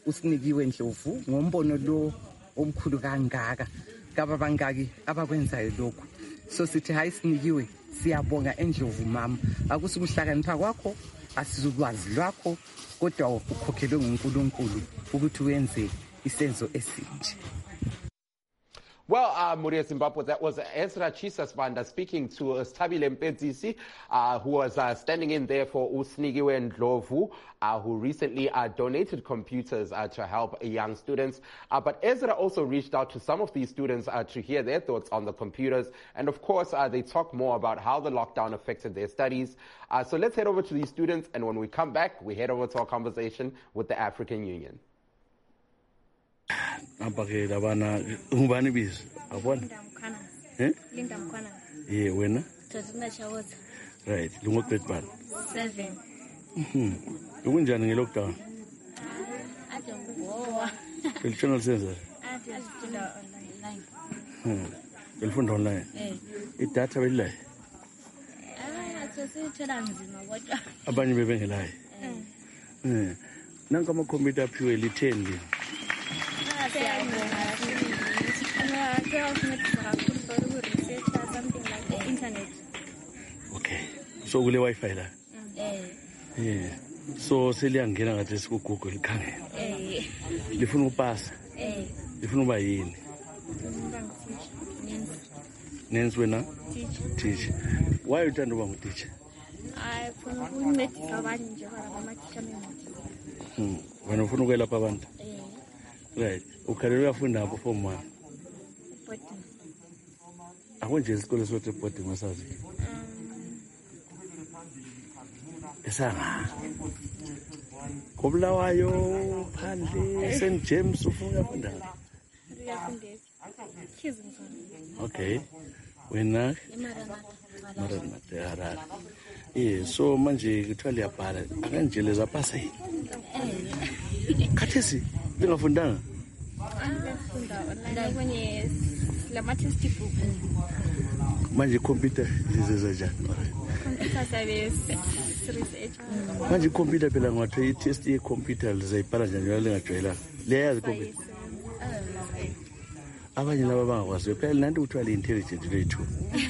usinikiwe Ndlovu ngombono lo omkhulu kangaka kaba bangaki abakwenzayo lokho so sithi hayi sinikiwe siyabonga eNdlovu mama akusukuhlakanipha kwakho asizulwazi lwakho kodwa ukhokhelwe nguNkulunkulu ukuthi wenze isenzo esinje. Well, Muria Zimbabwe, that was Ezra Chisasbanda speaking to Stabile Mpedzisi, who was standing in there for Usinikiwe Ndlovu, who recently donated computers to help young students. But Ezra also reached out to some of these students to hear their thoughts on the computers. And of course, they talk more about how the lockdown affected their studies. So let's head over to these students. And when we come back, we head over to our conversation with the African Union. Apake labana ngubani bizo abona Linda Mkhwana wena Tazina Chawoza right lungo grade 7 ukunjani ngelockdown ade ngowa channel sensor asifunda online elifunda online idatha belilayo sesithola nzima kodwa abanye bebengelayo nanka amakhompyutha aphiwe litheni something like the internet. Okay. So kule Wi-Fi la? Yeah. So seliyangena ngathi siku Google likhangela. Lifuna upasa? Lifuna uba yini? Nancy wena? Teacher. Why uthanda uba ngutitsha? Funa ukuncedisa abanye nje abamathisha mengathi. Wena ufuna ukwelapha abantu? Right. Ukhalelwe uyafunda apho form 1. Boarding. Akonje isikole sothi boarding wasazi. Esanga. Kobulawayo phandle St James ufuna ukufunda. Ngiyafundisa. Okay. Wena? Maranatha. So manje kuthiwa liyabhala akanjele zapasa yini? Khathesi lingafundanga? Ngiyafunda online kwenye lama-textbook. Manje computer lizenza njani? Computer service research. Manje computer phela ngathiwa i-test ye-computer lizayibhala njani yona lingajwayelanga? Liyayazi computer? Abanye laba bangakwazi phela nanti kuthiwa li-intelligent lethu.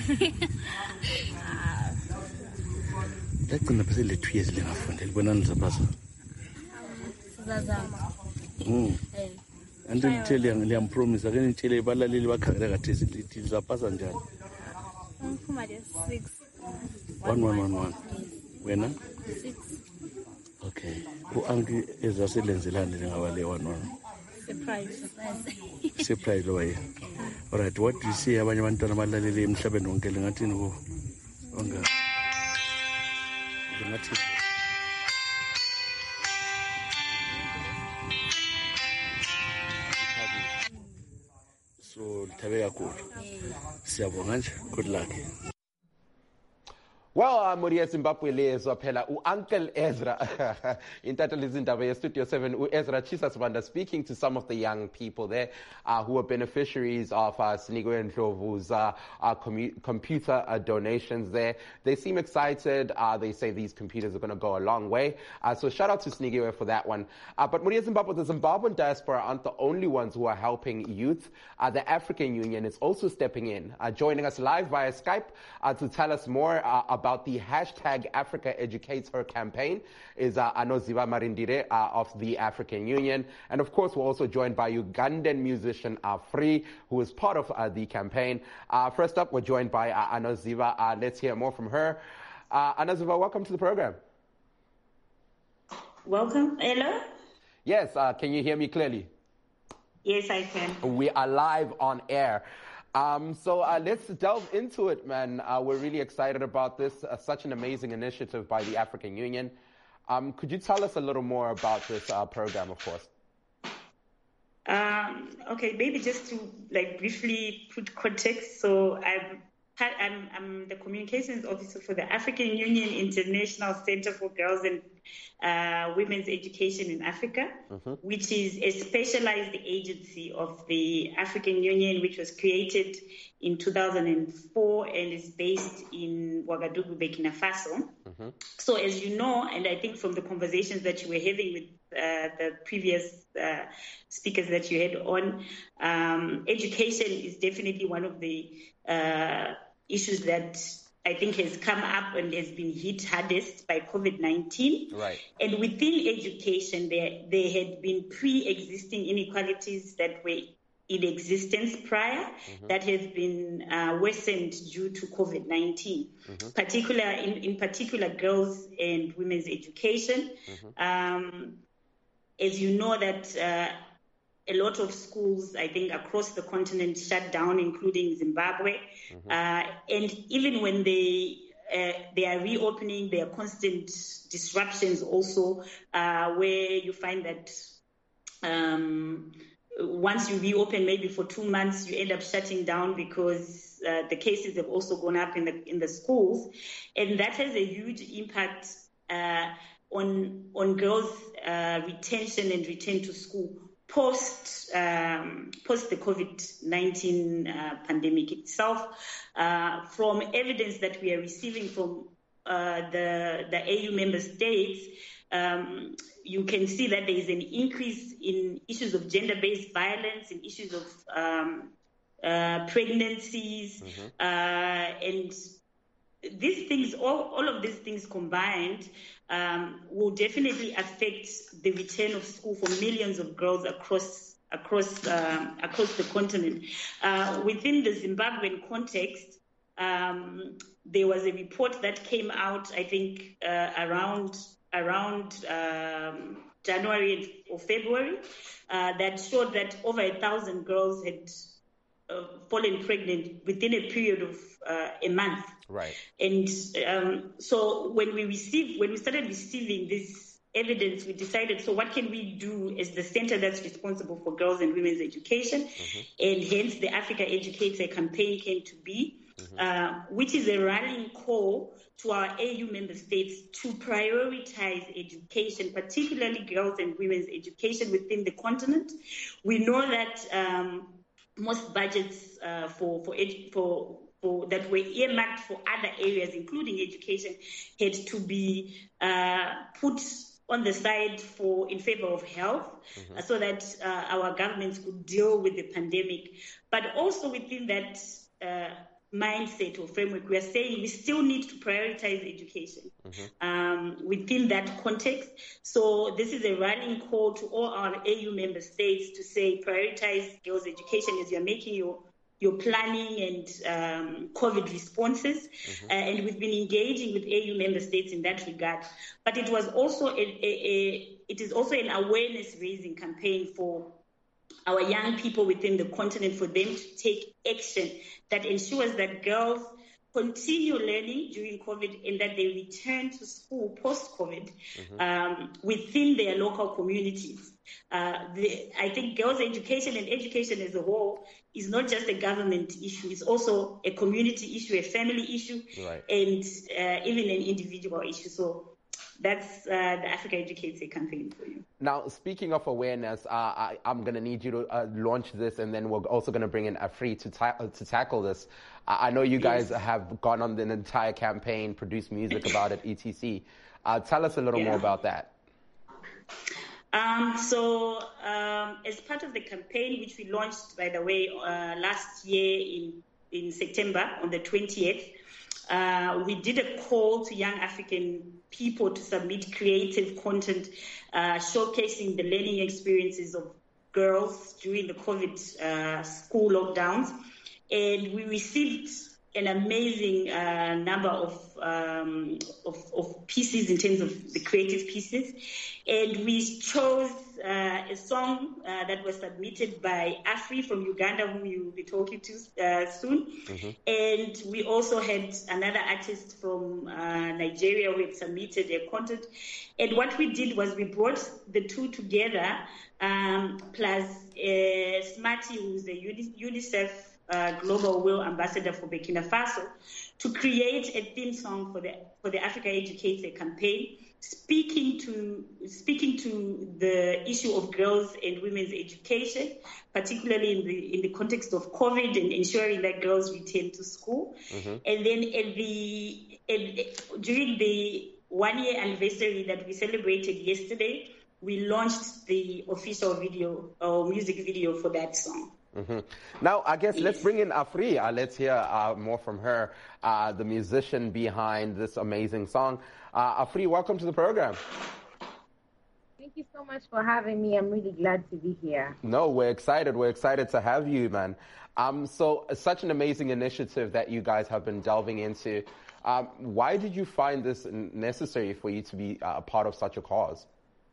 Lagcina phela le-2 years lingafunda libonani lizapasa? Sizazama. Anti ngitshele ngiyampromise ake ngitshele balaleli bakhangela kathi lithi lizapasa njani? Ngiphuma le 6. 1111. Wena? 6. Okay. Ku-anki ezaselenzelani lengaba le 11? Surprise lo waye. All right, what do you see abanye abantwana abalaleli emhlabeni wonke lengathini ku? Onga. Lengathini? So lithabe kakhulu. Siyabonga nje. Good luck. Well, Muria Zimbabwe lezwa phela Uncle Ezra intatheli izindaba ye-Studio 7 Ezra Chisasbanda speaking to some of the young people there who are beneficiaries of Sinikiwe Ndlovu's computer donations there. They seem excited. They say these computers are going to go a long way. So shout out to Sinikiwe for that one. But Muria Zimbabwe, the Zimbabwean diaspora aren't the only ones who are helping youth. The African Union is also stepping in, joining us live via Skype to tell us more about the hashtag Africa Educates Her campaign is Anoziva Marindire of the African Union. And of course, we're also joined by Ugandan musician Free, who is part of the campaign. First up, we're joined by Anoziva. Let's hear more from her. Anoziva, welcome to the program. Welcome. Hello? Yes, can you hear me clearly? Yes, I can. We are live on air. So let's delve into it, man. We're really excited about this. Such an amazing initiative by the African Union. Could you tell us a little more about this program, of course? Okay, maybe just to briefly put context. So I'm the communications officer for the African Union International Center for Girls and Women's Education in Africa, which is a specialized agency of the African Union, which was created in 2004 and is based in Ouagadougou, Burkina Faso. So as you know, and I think from the conversations that you were having with the previous speakers that you had on. Education is definitely one of the issues that I think has come up and has been hit hardest by COVID-19. Right. And within education, there had been pre-existing inequalities that were in existence prior that have been worsened due to COVID-19, in particular girls and women's education. As you know that a lot of schools, I think, across the continent shut down, including Zimbabwe. And even when they are reopening, there are constant disruptions also, where you find that once you reopen, maybe for 2 months, you end up shutting down because the cases have also gone up in the schools, and that has a huge impact on girls' retention and return to school post the COVID-19 pandemic itself. From evidence that we are receiving from the AU member states, you can see that there is an increase in issues of gender-based violence, in issues of pregnancies, and these things, all of these things combined, will definitely affect the return of school for millions of girls across the continent. Within the Zimbabwean context, there was a report that came out, I think, around January or February, that showed that over 1,000 girls had fallen pregnant within a period of a month. Right. And so when we started receiving this evidence, we decided, so what can we do as the center that's responsible for girls and women's education? And hence the Africa Educator campaign came to be, which is a rallying call to our AU member states to prioritize education, particularly girls and women's education within the continent. We know that most budgets that were earmarked for other areas, including education, had to be put on the side in favor of health, so that our governments could deal with the pandemic. But also within that mindset or framework, we are saying we still need to prioritize education within that context. So this is a rallying call to all our AU member states to say prioritize girls' education as you're making your planning and COVID responses. And we've been engaging with AU member states in that regard. But it was also it is also an awareness-raising campaign for our young people within the continent, for them to take action that ensures that girls continue learning during COVID and that they return to school post-COVID within their local communities. I think girls' education and education as a whole is not just a government issue, it's also a community issue, a family issue, and even an individual issue. So that's the Africa Educator campaign for you. Now, speaking of awareness, I'm going to need you to launch this, and then we're also going to bring in Afri to tackle this. I know you guys have gone on an entire campaign, produced music about it, etc. Tell us a little more about that. So as part of the campaign, which we launched, by the way, last year in September on the 20th, we did a call to young African people to submit creative content showcasing the learning experiences of girls during the COVID school lockdowns. And we received an amazing number of pieces in terms of the creative pieces. And we chose a song that was submitted by Afri from Uganda, whom you'll be talking to soon. And we also had another artist from Nigeria who had submitted their content. And what we did was we brought the two together, plus Smarty, who's the UNICEF Global Will Ambassador for Burkina Faso, to create a theme song for the Africa Educator campaign, speaking to the issue of girls and women's education, particularly in the context of COVID and ensuring that girls return to school. And then during the 1-year anniversary that we celebrated yesterday we launched the official video or music video for that song. Mm-hmm. Now, I guess let's bring in Afri. Let's hear more from her, the musician behind this amazing song. Afri, welcome to the program. Thank you so much for having me. I'm really glad to be here. No, we're excited. We're excited to have you, man. So such an amazing initiative that you guys have been delving into. Why did you find this necessary for you to be a part of such a cause?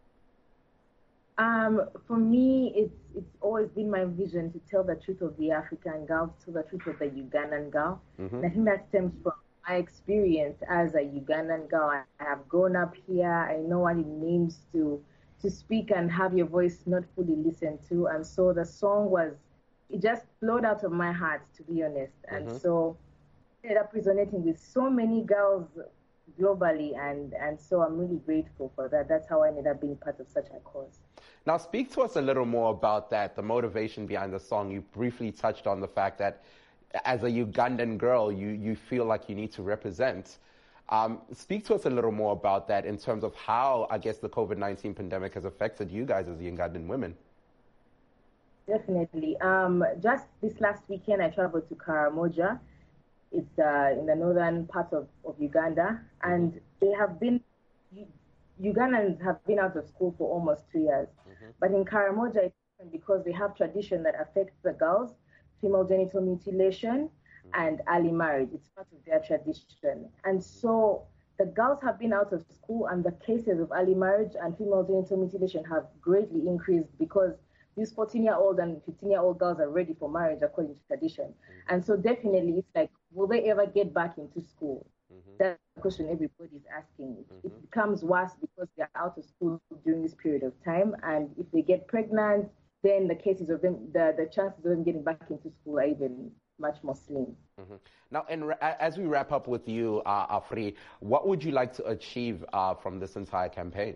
For me, it's always been my vision to tell the truth of the African girl, to tell the truth of the Ugandan girl. Mm-hmm. And I think that stems from my experience as a Ugandan girl. I have grown up here. I know what it means to speak and have your voice not fully listened to. And so the song it just flowed out of my heart, to be honest. And mm-hmm. so it ended up resonating with so many girls globally, and so I'm really grateful for that. That's how I ended up being part of such a cause. Now, speak to us a little more about that, the motivation behind the song. You briefly touched on the fact that as a Ugandan girl, you feel like you need to represent. Speak to us a little more about that in terms of how, I guess, the COVID-19 pandemic has affected you guys as Ugandan women. Definitely. Just this last weekend, I traveled to Karamoja. It's in the northern part of Uganda, and Ugandans have been out of school for almost 2 years. Mm-hmm. But in Karamoja, it's different because they have tradition that affects the girls, female genital mutilation and early marriage. It's part of their tradition. And so the girls have been out of school, and the cases of early marriage and female genital mutilation have greatly increased because these 14-year-old and 15-year-old girls are ready for marriage according to tradition. Mm-hmm. And so definitely it's like, will they ever get back into school? Mm-hmm. That's the question everybody's asking. Mm-hmm. It becomes worse because they're out of school during this period of time. And if they get pregnant, then the cases of them, the chances of them getting back into school are even much more slim. Mm-hmm. Now, as we wrap up with you, Afri, what would you like to achieve from this entire campaign?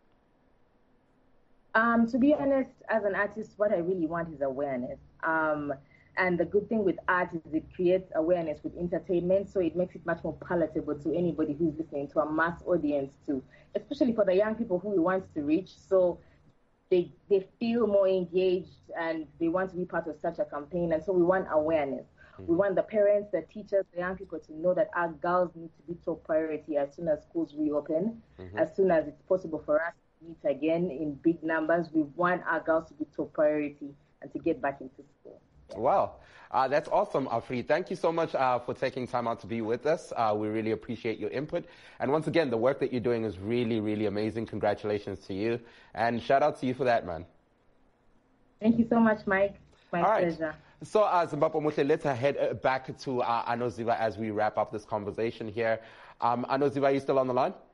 To be honest, as an artist, what I really want is awareness. And the good thing with art is it creates awareness with entertainment, so it makes it much more palatable to anybody who's listening, to a mass audience too, especially for the young people who we want to reach. So they feel more engaged and they want to be part of such a campaign. And so we want awareness. Mm-hmm. We want the parents, the teachers, the young people to know that our girls need to be top priority as soon as schools reopen, mm-hmm. as soon as it's possible for us to meet again in big numbers. We want our girls to be top priority and to get back into school. Wow. That's awesome, Afri. Thank you so much for taking time out to be with us. We really appreciate your input. And once again, the work that you're doing is really, really amazing. Congratulations to you. And shout out to you for that, man. Thank you so much, Mike. My pleasure. So, Zimbabwe Muhle, let's head back to Anoziva as we wrap up this conversation here. Anoziva, are you still on the line?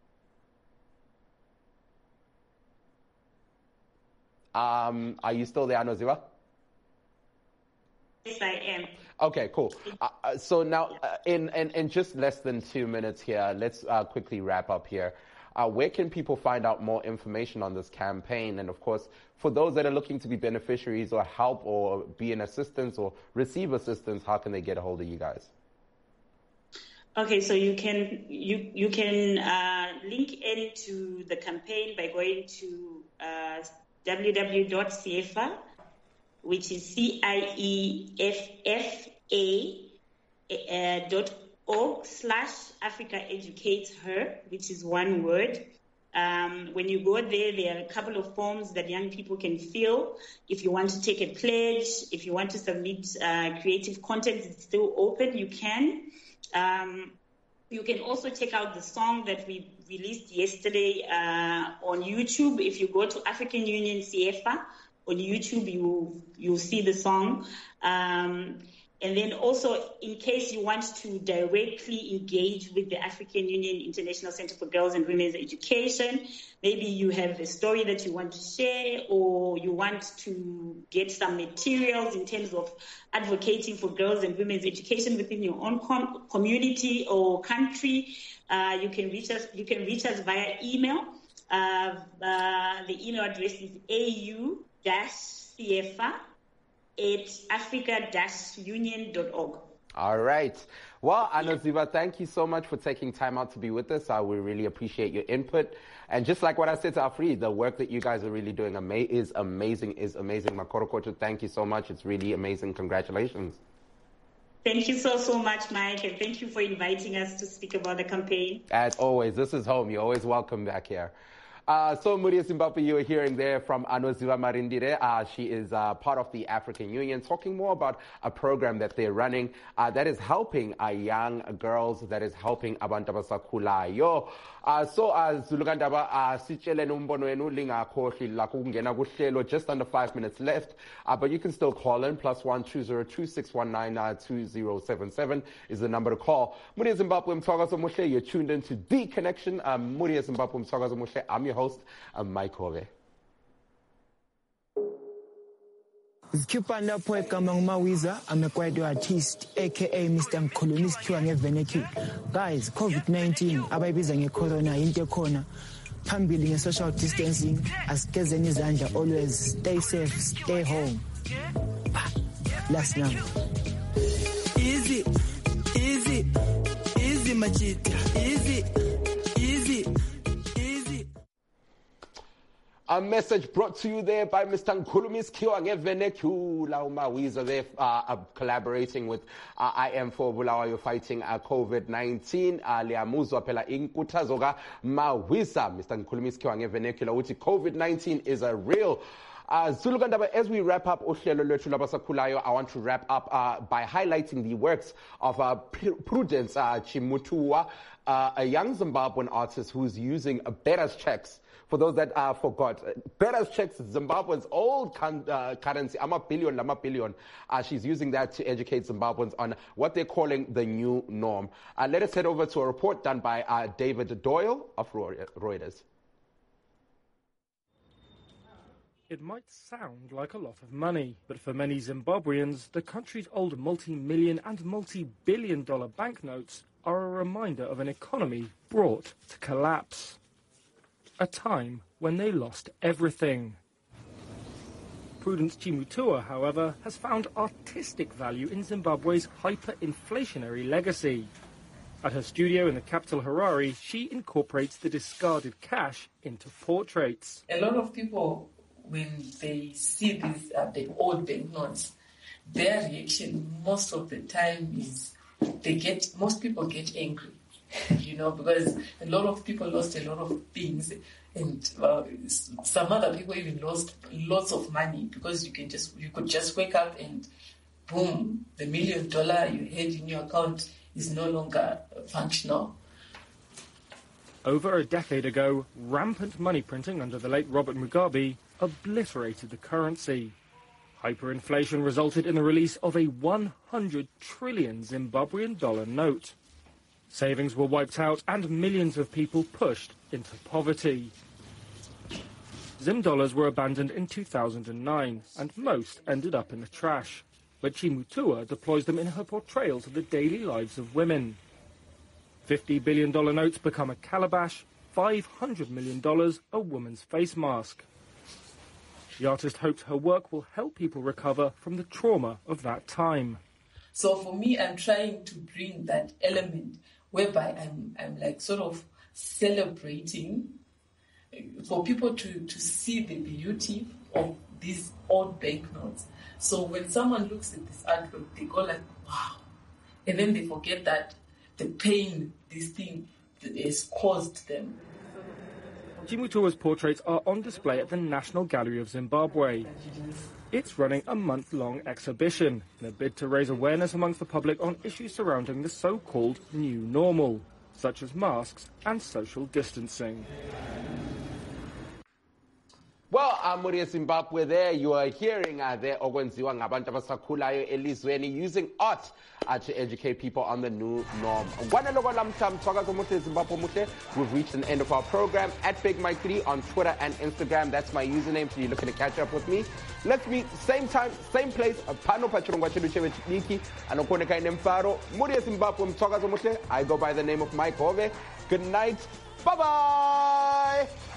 Are you still there, Anoziva? Yes, I am. Okay, cool. So now, in just less than 2 minutes here, let's quickly wrap up here. Where can people find out more information on this campaign? And of course, for those that are looking to be beneficiaries or help or be in assistance or receive assistance, how can they get a hold of you guys? Okay, so you can link into the campaign by going to www.ciefa, which is CIEFFA.org/Africa Educates Her, which is one word. When you go there are a couple of forms that young people can fill. If you want to take a pledge, if you want to submit creative content, it's still open, you can. You can also check out the song that we released yesterday on YouTube. If you go to African Union CIEFA on YouTube, you'll see the song. And then also, in case you want to directly engage with the African Union International Center for Girls and Women's Education, maybe you have a story that you want to share, or you want to get some materials in terms of advocating for girls and women's education within your own community or country, you can reach us. You can reach us via email. The email address is au-ciefa@africa-union.org. All right. Well, Anoziva, thank you so much for taking time out to be with us. We really appreciate your input. And just like what I said to Afri, the work that you guys are really doing is amazing. Makorokoto, thank you so much. It's really amazing. Congratulations. Thank you so much, Mike, and thank you for inviting us to speak about the campaign. As always, this is home. You're always welcome back here. So Muria Zimbabwe, you were hearing there from Anoziva Marindire. She is part of the African Union, talking more about a program that they're running that is helping young girls, that is helping abantu abasakhulayo. So Zulukandaba sitshele umbono wenu lingakhohli la kungena kuhlelo, just under 5 minutes left. But you can still call in, +1 202 619 2077 is the number to call. Muria Zimbabwe Mthwakazo Muhle, you're tuned into The Connection. Muria Zimbabwe Mthwakazo Muhle, I'm your host, Mike Hove. Zikhipha lapho egama nguMawiza, I'm a kwaito artist aka Mr. Mkhulumi sikhiwa ngevenecule. Guys, COVID-19 abayibiza ngecorona into ekhona. Phambili nge-social distancing, asigezeni izandla, always stay safe, stay home. Last now. Easy machita, easy. A message brought to you there by Mr. Mkhulumi Sikhiwa ngevenecula uMawiza. They're collaborating with IM4 Bulawayo fighting COVID-19. Liamuzwa phela inkuthazo kaMawiza, Mr. Mkhulumi Sikhiwa ngevenecula, uthi COVID-19 is a real Zulukandaba, as we wrap up uhlelo lwethu labasakhulayo, I want to wrap up by highlighting the works of Prudence Chimutua, a young Zimbabwean artist who's using Betta's checks. For those that forgot, Betta's checks, Zimbabwe's old currency, ama billion. She's using that to educate Zimbabweans on what they're calling the new norm. Let us head over to a report done by David Doyle of Reuters. It might sound like a lot of money, but for many Zimbabweans, the country's old multi-million and multi-billion-dollar banknotes are a reminder of an economy brought to collapse. A time when they lost everything. Prudence Chimutua, however, has found artistic value in Zimbabwe's hyperinflationary legacy. At her studio in the capital Harare, she incorporates the discarded cash into portraits. A lot of people, when they see these the old banknotes, their reaction most of the time is most people get angry, because a lot of people lost a lot of things, and some other people even lost lots of money because you could just wake up and boom, the $1 million you had in your account is no longer functional. Over a decade ago, rampant money printing under the late Robert Mugabe obliterated the currency. Hyperinflation resulted in the release of a 100 trillion Zimbabwean dollar note. Savings were wiped out and millions of people pushed into poverty. Zim dollars were abandoned in 2009 and most ended up in the trash. But Chimutua deploys them in her portrayals of the daily lives of women. $50 billion notes become a calabash, $500 million a woman's face mask. The artist hopes her work will help people recover from the trauma of that time. So for me, I'm trying to bring that element whereby I'm like sort of celebrating for people to see the beauty of these old banknotes. So when someone looks at this artwork, they go like, wow. And then they forget that the pain this thing has caused them. Chimutua's portraits are on display at the National Gallery of Zimbabwe. It's running a month-long exhibition in a bid to raise awareness amongst the public on issues surrounding the so-called new normal, such as masks and social distancing. Well, Muria Zimbabwe, there you are hearing there okwenziwa ngabantu abasakhulayo elizweni using art to educate people on the new norm. We've reached the end of our program. At Big Mike 3 on Twitter and Instagram. That's my username, so you're looking to catch up with me. Let's meet same time, same place. Pano pachirongwa chedu chevechiki. Anokoneka inemfaro. Muria Zimbabwe, I go by the name of Mike Hove. Good night. Bye-bye.